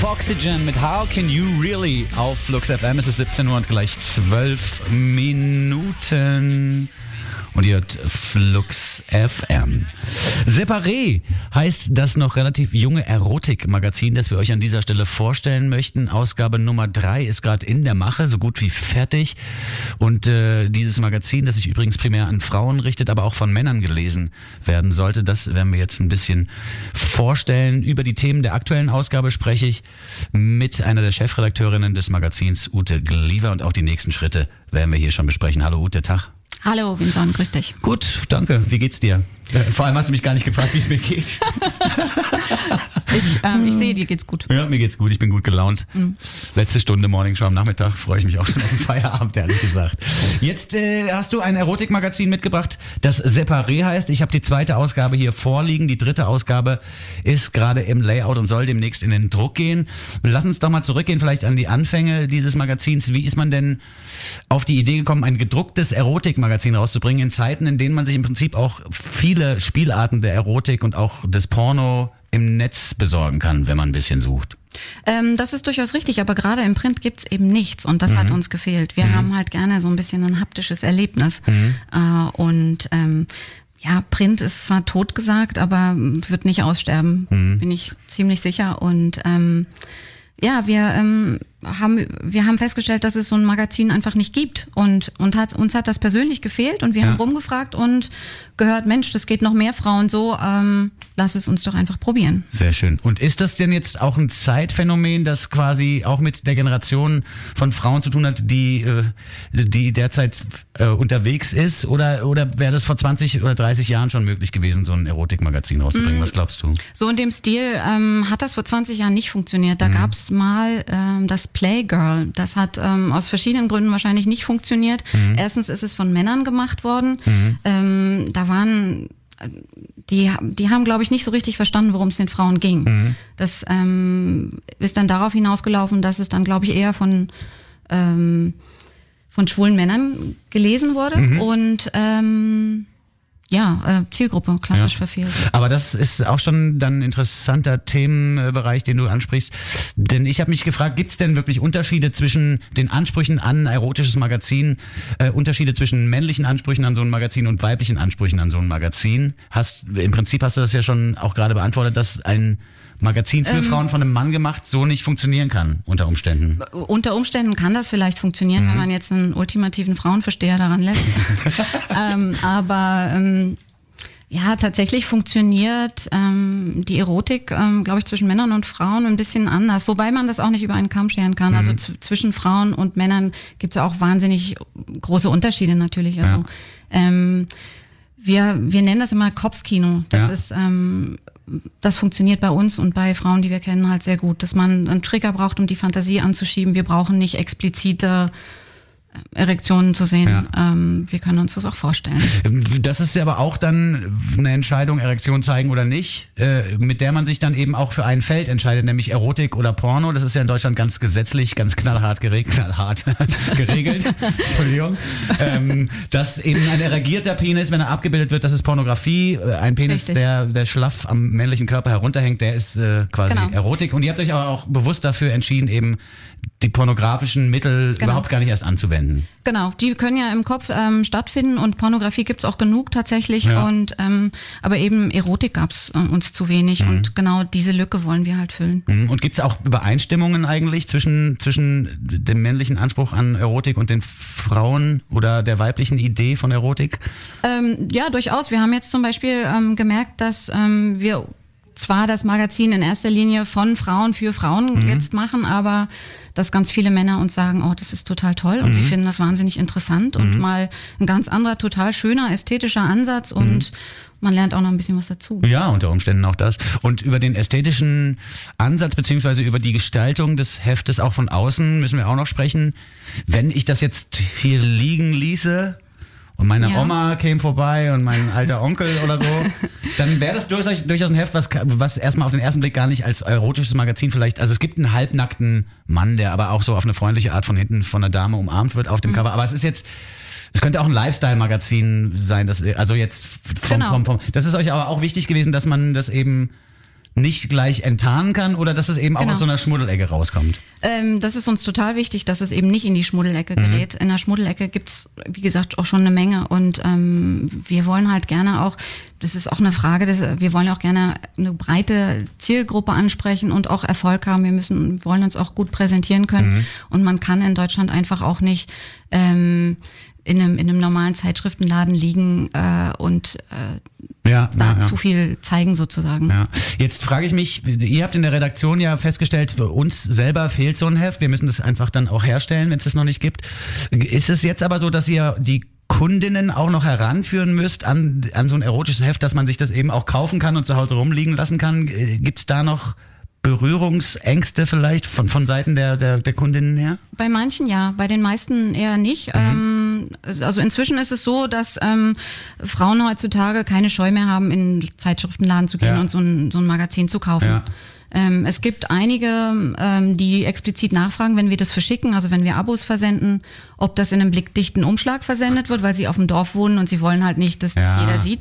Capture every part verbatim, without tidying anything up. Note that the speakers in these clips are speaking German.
Foxygen mit How Can You Really auf Flux F M. Es ist siebzehn Uhr und gleich zwölf Minuten. Und ihr hört Flux F M. Separé heißt das noch relativ junge Erotikmagazin, das wir euch an dieser Stelle vorstellen möchten. Ausgabe Nummer drei ist gerade in der Mache, so gut wie fertig. Und äh, dieses Magazin, das sich übrigens primär an Frauen richtet, aber auch von Männern gelesen werden sollte, das werden wir jetzt ein bisschen vorstellen. Über die Themen der aktuellen Ausgabe spreche ich mit einer der Chefredakteurinnen des Magazins, Ute Gliewer. Und auch die nächsten Schritte werden wir hier schon besprechen. Hallo Ute, Tag. Hallo Vincent, grüß dich. Gut, danke. Wie geht's dir? Vor allem hast du mich gar nicht gefragt, wie es mir geht. ich, ähm, ich sehe, dir geht's gut. Ja, mir geht's gut. Ich bin gut gelaunt. Mhm. Letzte Stunde Morning Show am Nachmittag. Freue ich mich auch schon auf den Feierabend, ehrlich gesagt. Jetzt äh, hast du ein Erotikmagazin mitgebracht, das Separé heißt. Ich habe die zweite Ausgabe hier vorliegen. Die dritte Ausgabe ist gerade im Layout und soll demnächst in den Druck gehen. Lass uns doch mal zurückgehen vielleicht an die Anfänge dieses Magazins. Wie ist man denn auf die Idee gekommen, ein gedrucktes Erotikmagazin rauszubringen in Zeiten, in denen man sich im Prinzip auch viele Spielarten der Erotik und auch des Porno im Netz besorgen kann, wenn man ein bisschen sucht? Ähm, das ist durchaus richtig, aber gerade im Print gibt's eben nichts und das mhm. hat uns gefehlt. Wir mhm. haben halt gerne so ein bisschen ein haptisches Erlebnis mhm. äh, und ähm, ja, Print ist zwar totgesagt, aber wird nicht aussterben, mhm. bin ich ziemlich sicher. Und ähm, ja, wir ähm, haben wir haben festgestellt, dass es so ein Magazin einfach nicht gibt und und hat uns hat das persönlich gefehlt und wir ja. haben rumgefragt und gehört, Mensch, das geht noch mehr Frauen so, ähm, lass es uns doch einfach probieren. Sehr schön. Und ist das denn jetzt auch ein Zeitphänomen, das quasi auch mit der Generation von Frauen zu tun hat, die äh, die derzeit äh, unterwegs ist, oder oder wäre das vor zwanzig oder dreißig Jahren schon möglich gewesen, so ein Erotikmagazin rauszubringen? Mm. Was glaubst du? So in dem Stil ähm, hat das vor zwanzig Jahren nicht funktioniert. Da mm. gab's mal ähm, das Playgirl. Das hat ähm, aus verschiedenen Gründen wahrscheinlich nicht funktioniert. Mhm. Erstens ist es von Männern gemacht worden. Mhm. Ähm, da waren, die, die haben, glaube ich, nicht so richtig verstanden, worum es den Frauen ging. Mhm. Das ähm, ist dann darauf hinausgelaufen, dass es dann, glaube ich, eher von, ähm, von schwulen Männern gelesen wurde. Mhm. Und ähm, ja, äh, Zielgruppe, klassisch ja. verfehlt. Aber das ist auch schon dann ein interessanter Themenbereich, den du ansprichst. Denn ich habe mich gefragt, gibt es denn wirklich Unterschiede zwischen den Ansprüchen an ein erotisches Magazin, äh, Unterschiede zwischen männlichen Ansprüchen an so ein Magazin und weiblichen Ansprüchen an so ein Magazin? Hast, im Prinzip hast du das ja schon auch gerade beantwortet, dass ein Magazin für ähm, Frauen von einem Mann gemacht so nicht funktionieren kann, unter Umständen. Unter Umständen kann das vielleicht funktionieren, mhm. wenn man jetzt einen ultimativen Frauenversteher daran lässt. ähm, aber ähm, ja, tatsächlich funktioniert ähm, die Erotik, ähm, glaube ich, zwischen Männern und Frauen ein bisschen anders. Wobei man das auch nicht über einen Kamm scheren kann. Mhm. Also z- zwischen Frauen und Männern gibt es auch wahnsinnig große Unterschiede natürlich. Also ja. ähm, wir wir nennen das immer Kopfkino. Das ja. ist ähm, Das funktioniert bei uns und bei Frauen, die wir kennen, halt sehr gut, dass man einen Trigger braucht, um die Fantasie anzuschieben. Wir brauchen nicht explizite Erektionen zu sehen. Ja. Ähm, wir können uns das auch vorstellen. Das ist ja aber auch dann eine Entscheidung, Erektion zeigen oder nicht, äh, mit der man sich dann eben auch für ein Feld entscheidet, nämlich Erotik oder Porno. Das ist ja in Deutschland ganz gesetzlich, ganz knallhart geregelt, knallhart geregelt, Entschuldigung, ähm, dass eben ein erregierter Penis, wenn er abgebildet wird, das ist Pornografie. Ein Penis, der, der schlaff am männlichen Körper herunterhängt, der ist äh, quasi genau. Erotik. Und ihr habt euch aber auch bewusst dafür entschieden, eben die pornografischen Mittel genau. überhaupt gar nicht erst anzuwenden. Genau, die können ja im Kopf ähm, stattfinden und Pornografie gibt's auch genug tatsächlich. Ja. Und ähm, aber eben Erotik gab's äh, uns zu wenig mhm. und genau diese Lücke wollen wir halt füllen. Mhm. Und gibt's auch Übereinstimmungen eigentlich zwischen zwischen dem männlichen Anspruch an Erotik und den Frauen oder der weiblichen Idee von Erotik? Ähm, ja, durchaus. Wir haben jetzt zum Beispiel ähm, gemerkt, dass ähm, wir zwar das Magazin in erster Linie von Frauen für Frauen mhm. jetzt machen, aber dass ganz viele Männer uns sagen, oh, das ist total toll und mhm. sie finden das wahnsinnig interessant und mhm. mal ein ganz anderer, total schöner, ästhetischer Ansatz und mhm. man lernt auch noch ein bisschen was dazu. Ja, unter Umständen auch das. Und über den ästhetischen Ansatz beziehungsweise über die Gestaltung des Heftes auch von außen müssen wir auch noch sprechen. Wenn ich das jetzt hier liegen ließe und meine ja. Oma käme vorbei und mein alter Onkel oder so, dann wäre das durchaus, durchaus ein Heft, was, was erstmal auf den ersten Blick gar nicht als erotisches Magazin vielleicht, also es gibt einen halbnackten Mann, der aber auch so auf eine freundliche Art von hinten von einer Dame umarmt wird auf dem mhm. Cover, aber es ist jetzt, es könnte auch ein Lifestyle-Magazin sein, das, also jetzt vom, genau. vom, vom, das ist euch aber auch wichtig gewesen, dass man das eben nicht gleich enttarnen kann oder dass es eben auch Genau. aus so einer Schmuddelecke rauskommt? Ähm, das ist uns total wichtig, dass es eben nicht in die Schmuddelecke gerät. Mhm. In der Schmuddelecke gibt's, wie gesagt, auch schon eine Menge und ähm, wir wollen halt gerne auch, das ist auch eine Frage, dass, wir wollen auch gerne eine breite Zielgruppe ansprechen und auch Erfolg haben. Wir müssen, wollen uns auch gut präsentieren können mhm. und man kann in Deutschland einfach auch nicht ähm, in einem, in einem normalen Zeitschriftenladen liegen äh, und äh, ja, da ja, ja. zu viel zeigen sozusagen. Ja. Jetzt frage ich mich, ihr habt in der Redaktion ja festgestellt, für uns selber fehlt so ein Heft. Wir müssen das einfach dann auch herstellen, wenn es das noch nicht gibt. Ist es jetzt aber so, dass ihr die Kundinnen auch noch heranführen müsst an, an so ein erotisches Heft, dass man sich das eben auch kaufen kann und zu Hause rumliegen lassen kann? Gibt es da noch Berührungsängste vielleicht von, von Seiten der, der, der Kundinnen her? Bei manchen ja, bei den meisten eher nicht. Mhm. Ähm, also inzwischen ist es so, dass ähm, Frauen heutzutage keine Scheu mehr haben, in den Zeitschriftenladen zu gehen ja. und so ein, so ein Magazin zu kaufen. Ja. Ähm, es gibt einige, ähm, die explizit nachfragen, wenn wir das verschicken, also wenn wir Abos versenden, ob das in einem blickdichten Umschlag versendet wird, weil sie auf dem Dorf wohnen und sie wollen halt nicht, dass das ja. jeder sieht.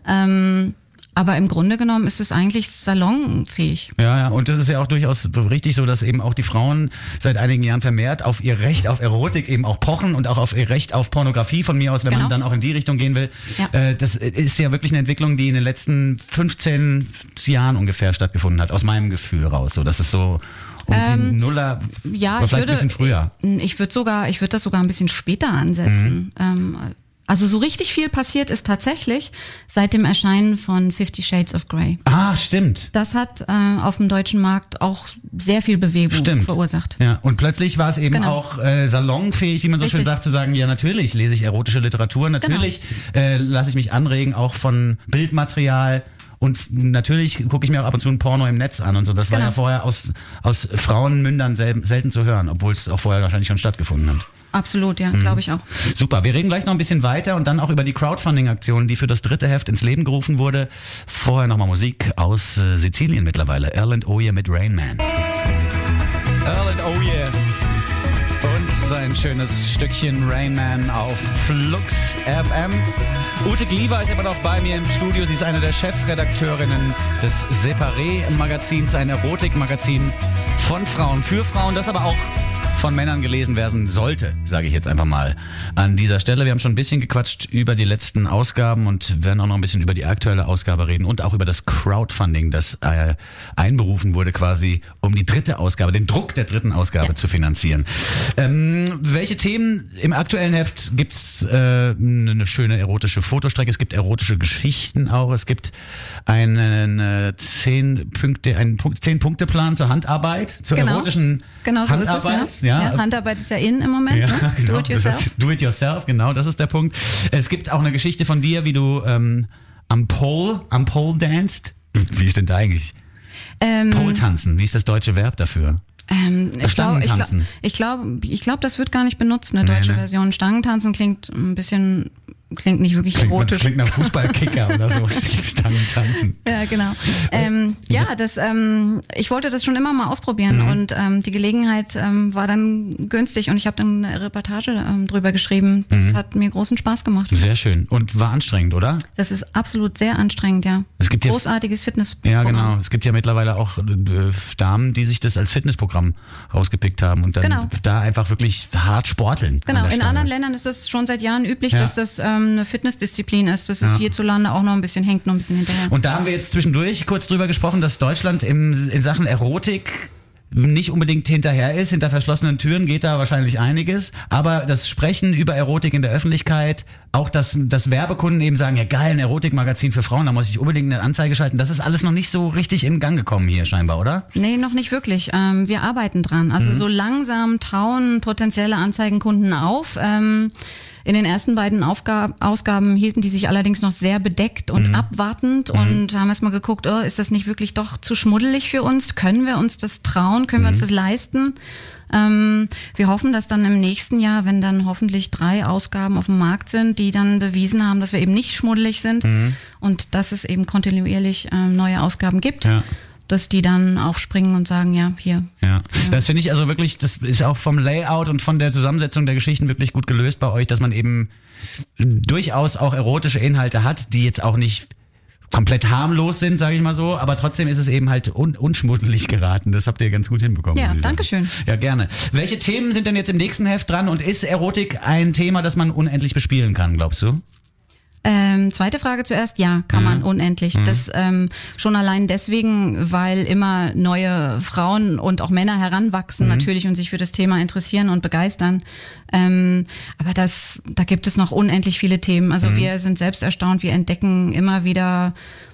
Ähm, Aber im Grunde genommen ist es eigentlich salonfähig. Ja, ja, und das ist ja auch durchaus richtig so, dass eben auch die Frauen seit einigen Jahren vermehrt auf ihr Recht auf Erotik eben auch pochen und auch auf ihr Recht auf Pornografie von mir aus, wenn genau. man dann auch in die Richtung gehen will. Ja. Das ist ja wirklich eine Entwicklung, die in den letzten fünfzehn Jahren ungefähr stattgefunden hat, aus meinem Gefühl raus. So, das ist so um ähm, die Nuller, ja, oder ich vielleicht würde, ein bisschen früher. Ich würde sogar, ich würde das sogar ein bisschen später ansetzen. Mhm. Ähm, Also so richtig viel passiert ist tatsächlich seit dem Erscheinen von Fifty Shades of Grey. Ah, stimmt. Das hat äh, auf dem deutschen Markt auch sehr viel Bewegung stimmt. verursacht. Ja, und plötzlich war es eben genau. auch äh, salonfähig, wie man so richtig. schön sagt, zu sagen, ja natürlich lese ich erotische Literatur, natürlich genau. äh, lasse ich mich anregen, auch von Bildmaterial. Und natürlich gucke ich mir auch ab und zu ein Porno im Netz an und so. Das genau. war ja vorher aus, aus Frauenmündern sel- selten zu hören, obwohl es auch vorher wahrscheinlich schon stattgefunden hat. Absolut, ja, mhm. glaube ich auch. Super, wir reden gleich noch ein bisschen weiter und dann auch über die Crowdfunding-Aktion, die für das dritte Heft ins Leben gerufen wurde. Vorher nochmal Musik aus äh, Sizilien mittlerweile. Erland Oye mit Rain Man. Erland Oye und sein schönes Stückchen Rain Man auf Flux F M. Ute Glieber ist immer noch bei mir im Studio. Sie ist eine der Chefredakteurinnen des Separé-Magazins, ein Erotikmagazin von Frauen für Frauen, das aber auch von Männern gelesen werden sollte, sage ich jetzt einfach mal an dieser Stelle. Wir haben schon ein bisschen gequatscht über die letzten Ausgaben und werden auch noch ein bisschen über die aktuelle Ausgabe reden und auch über das Crowdfunding, das äh, einberufen wurde quasi, um die dritte Ausgabe, den Druck der dritten Ausgabe ja. zu finanzieren. Ähm, welche Themen im aktuellen Heft gibt's? Äh, eine schöne erotische Fotostrecke, es gibt erotische Geschichten auch, es gibt einen äh, zehn Punkte, einen zehn Punkte Plan zur Handarbeit, zur genau. erotischen genau so Handarbeit. Ist es, ja. Ja, Handarbeit ist ja in im Moment, ja, ne? Genau. Do it yourself. Do it yourself, genau, das ist der Punkt. Es gibt auch eine Geschichte von dir, wie du ähm, am Pole, am Pole danced. Wie ist denn da eigentlich? Ähm, Pole tanzen, wie ist das deutsche Verb dafür? Ähm, ich glaube, ich glaube, ich glaube, ich glaub, das wird gar nicht benutzt, eine deutsche nee, nee. Version. Stangentanzen klingt ein bisschen, klingt nicht wirklich klingt, erotisch. Klingt nach Fußballkicker oder so. Stangentanzen. Ja, genau. Ähm, ja, das, ähm, ich wollte das schon immer mal ausprobieren mhm. und ähm, die Gelegenheit ähm, war dann günstig und ich habe dann eine Reportage ähm, drüber geschrieben. Das mhm. hat mir großen Spaß gemacht. Sehr schön. Und war anstrengend, oder? Das ist absolut sehr anstrengend, ja. Es gibt großartiges Fitnessprogramm. Ja, genau. Es gibt ja mittlerweile auch äh, Damen, die sich das als Fitnessprogramm rausgepickt haben und dann genau. da einfach wirklich hart sporteln. Genau, in anderen Ländern ist das schon seit Jahren üblich, ja. dass das ähm, eine Fitnessdisziplin ist. Das ist ja. hierzulande auch noch ein bisschen, hängt noch ein bisschen hinterher. Und da haben wir jetzt zwischendurch kurz drüber gesprochen, dass Deutschland im, in Sachen Erotik nicht unbedingt hinterher ist. Hinter verschlossenen Türen geht da wahrscheinlich einiges. Aber das Sprechen über Erotik in der Öffentlichkeit, auch dass, dass Werbekunden eben sagen, ja geil, ein Erotikmagazin für Frauen, da muss ich unbedingt eine Anzeige schalten. Das ist alles noch nicht so richtig in Gang gekommen hier scheinbar, oder? Nee, noch nicht wirklich. Ähm, wir arbeiten dran. Also mhm. so langsam tauen potenzielle Anzeigenkunden auf. Ähm, In den ersten beiden Aufgab- Ausgaben hielten die sich allerdings noch sehr bedeckt und mhm. abwartend mhm. und haben erstmal geguckt, oh, ist das nicht wirklich doch zu schmuddelig für uns? Können wir uns das trauen? Können mhm. wir uns das leisten? Ähm, wir hoffen, dass dann im nächsten Jahr, wenn dann hoffentlich drei Ausgaben auf dem Markt sind, die dann bewiesen haben, dass wir eben nicht schmuddelig sind mhm. und dass es eben kontinuierlich ähm, neue Ausgaben gibt. Ja. Dass die dann aufspringen und sagen, ja, hier. Ja, ja. Das finde ich also wirklich, das ist auch vom Layout und von der Zusammensetzung der Geschichten wirklich gut gelöst bei euch, dass man eben durchaus auch erotische Inhalte hat, die jetzt auch nicht komplett harmlos sind, sage ich mal so, aber trotzdem ist es eben halt un- unschmuddelig geraten. Das habt ihr ganz gut hinbekommen. Ja, danke schön. Ja, gerne. Welche Themen sind denn jetzt im nächsten Heft dran und ist Erotik ein Thema, das man unendlich bespielen kann, glaubst du? Ähm, zweite Frage zuerst, ja, kann Mhm. man unendlich. Mhm. Das ähm, schon allein deswegen, weil immer neue Frauen und auch Männer heranwachsen Mhm. natürlich und sich für das Thema interessieren und begeistern. Ähm, aber das, da gibt es noch unendlich viele Themen. Also Mhm. wir sind selbst erstaunt, wir entdecken immer wieder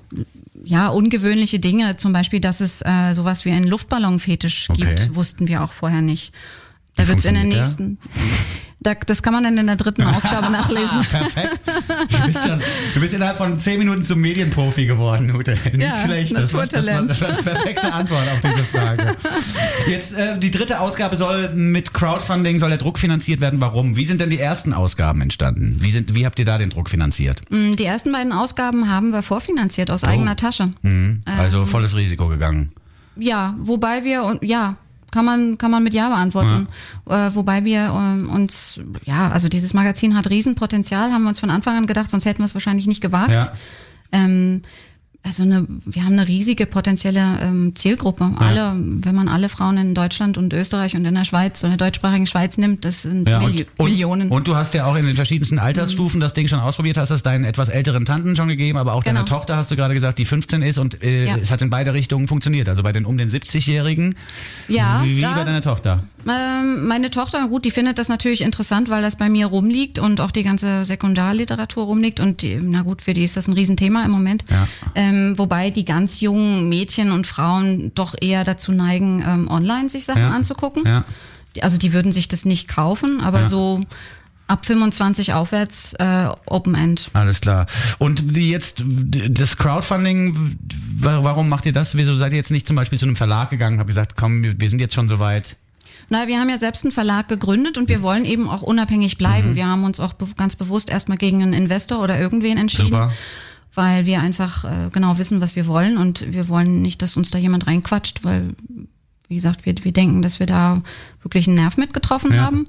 ja ungewöhnliche Dinge. Zum Beispiel, dass es äh, sowas wie einen Luftballonfetisch Okay. gibt, wussten wir auch vorher nicht. Da Wie wird's in der funktioniert der? nächsten. Da, das kann man dann in der dritten Ausgabe nachlesen. Perfekt. Du bist, schon, du bist innerhalb von zehn Minuten zum Medienprofi geworden, Ute. Nicht Ja, schlecht. Das war, das, war, Naturtalent. das war eine perfekte Antwort auf diese Frage. Jetzt, äh, die dritte Ausgabe soll mit Crowdfunding, soll der Druck finanziert werden. Warum? Wie sind denn die ersten Ausgaben entstanden? Wie, sind, wie habt ihr da den Druck finanziert? Die ersten beiden Ausgaben haben wir vorfinanziert aus eigener Tasche. Mhm. Also volles Risiko gegangen. Ja, wobei wir, und ja, kann man, kann man mit Ja beantworten. Ja. Äh, wobei wir ähm, uns, ja, also dieses Magazin hat Riesenpotenzial, haben wir uns von Anfang an gedacht, sonst hätten wir es wahrscheinlich nicht gewagt. Ja. Ähm, also eine, wir haben eine riesige potenzielle ähm, Zielgruppe. Ja. Alle, wenn man alle Frauen in Deutschland und Österreich und in der Schweiz, so in der deutschsprachigen Schweiz nimmt, das sind Ja, Milli- und, Millionen. Und, und du hast ja auch in den verschiedensten Altersstufen das Ding schon ausprobiert, hast es deinen etwas älteren Tanten schon gegeben, aber auch Genau. deiner Tochter hast du gerade gesagt, die fünfzehn ist und äh, Ja. es hat in beide Richtungen funktioniert. Also bei den um den siebzigjährigen, Ja, wie, wie da- bei deiner Tochter. Ähm, meine Tochter, gut, die findet das natürlich interessant, weil das bei mir rumliegt und auch die ganze Sekundarliteratur rumliegt und die, na gut, für die ist das ein Riesenthema im Moment. Ja. Ähm, wobei die ganz jungen Mädchen und Frauen doch eher dazu neigen, ähm, online sich Sachen Ja. anzugucken. Ja. Die- Also die würden sich das nicht kaufen, aber Ja. so ab fünfundzwanzig aufwärts äh, Open End. Alles klar. Und wie jetzt das Crowdfunding, wa- warum macht ihr das? Wieso seid ihr jetzt nicht zum Beispiel zu einem Verlag gegangen und habt gesagt, komm, wir wir sind jetzt schon soweit? Na, wir haben ja selbst einen Verlag gegründet und wir wollen eben auch unabhängig bleiben. Mhm. Wir haben uns auch be- ganz bewusst erstmal gegen einen Investor oder irgendwen entschieden. Super. Weil wir einfach äh, genau wissen, was wir wollen und wir wollen nicht, dass uns da jemand reinquatscht, weil, wie gesagt, wir, wir denken, dass wir da wirklich einen Nerv mitgetroffen Ja. haben.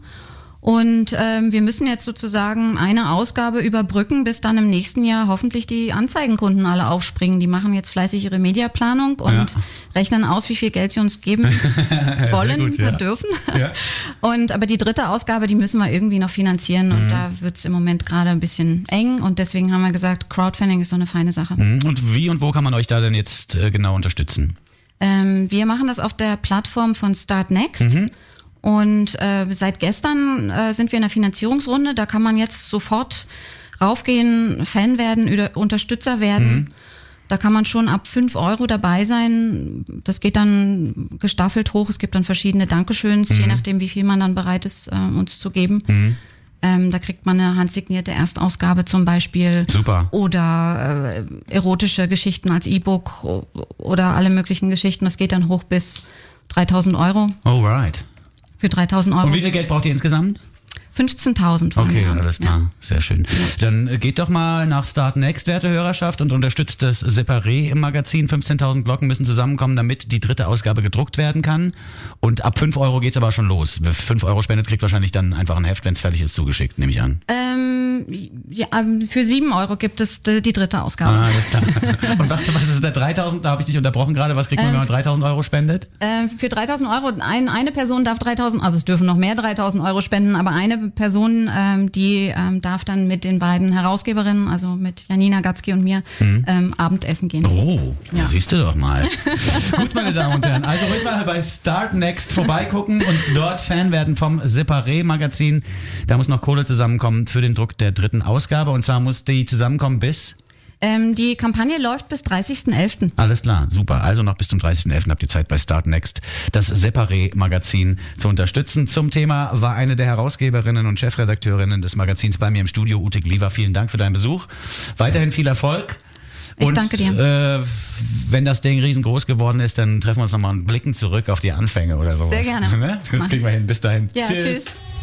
Und ähm, wir müssen jetzt sozusagen eine Ausgabe überbrücken, bis dann im nächsten Jahr hoffentlich die Anzeigenkunden alle aufspringen. Die machen jetzt fleißig ihre Mediaplanung und Ja. rechnen aus, wie viel Geld sie uns geben wollen, gut, ja. dürfen. Ja. Und aber die dritte Ausgabe, die müssen wir irgendwie noch finanzieren und da wird's im Moment gerade ein bisschen eng und deswegen haben wir gesagt, Crowdfunding ist so eine feine Sache. Mhm. Und wie und wo kann man euch da denn jetzt äh, genau unterstützen? Ähm, wir machen das auf der Plattform von Start Next. Mhm. Und äh, seit gestern äh, sind wir in der Finanzierungsrunde. Da kann man jetzt sofort raufgehen, Fan werden, oder Unterstützer werden. Mhm. Da kann man schon ab fünf Euro dabei sein. Das geht dann gestaffelt hoch. Es gibt dann verschiedene Dankeschöns, Mhm. je nachdem, wie viel man dann bereit ist, äh, uns zu geben. Ähm, da kriegt man eine handsignierte Erstausgabe zum Beispiel. Super. Oder äh, erotische Geschichten als E-Book o- oder alle möglichen Geschichten. Das geht dann hoch bis dreitausend Euro. Alright. Für dreitausend Euro. Und wie viel Geld braucht ihr insgesamt? fünfzehntausend. wollen Okay, wir haben. alles klar. Sehr schön. Dann äh, geht doch mal nach Start Next, werte Hörerschaft, und unterstützt das Separé im Magazin. fünfzehntausend Glocken müssen zusammenkommen, damit die dritte Ausgabe gedruckt werden kann. Und ab fünf Euro geht's aber schon los. Wer fünf Euro spendet, kriegt wahrscheinlich dann einfach ein Heft, wenn es fertig ist, zugeschickt, nehme ich an. Ähm, ja, ähm, für sieben Euro gibt es die, die dritte Ausgabe. Ah, alles klar. Und was, was ist der dreitausend? Da habe ich dich unterbrochen gerade. Was kriegt man, wenn man dreitausend Euro spendet? Äh, für dreitausend Euro, ein, eine Person darf dreitausend, also es dürfen noch mehr dreitausend Euro spenden, aber eine Person, ähm, die ähm, darf dann mit den beiden Herausgeberinnen, also mit Janina Gatzki und mir, ähm, Abendessen gehen. Oh, Ja. siehst du doch mal. Gut, meine Damen und Herren. Also ruhig mal bei Start Next vorbeigucken und dort Fan werden vom Separé-Magazin. Da muss noch Kohle zusammenkommen für den Druck der dritten Ausgabe. Und zwar muss die zusammenkommen bis... Ähm, die Kampagne läuft bis dreißigsten elften Alles klar, super. Also noch bis zum dreißigsten elften habt ihr Zeit bei Start Next das Separé-Magazin zu unterstützen. Zum Thema war eine der Herausgeberinnen und Chefredakteurinnen des Magazins bei mir im Studio, Ute Gliwa. Vielen Dank für deinen Besuch. Weiterhin viel Erfolg. Ich und, danke dir. Äh, wenn das Ding riesengroß geworden ist, dann treffen wir uns nochmal und blicken zurück auf die Anfänge oder sowas. Sehr gerne. Ne? Das Mach. kriegen wir hin. Bis dahin. Ja, tschüss.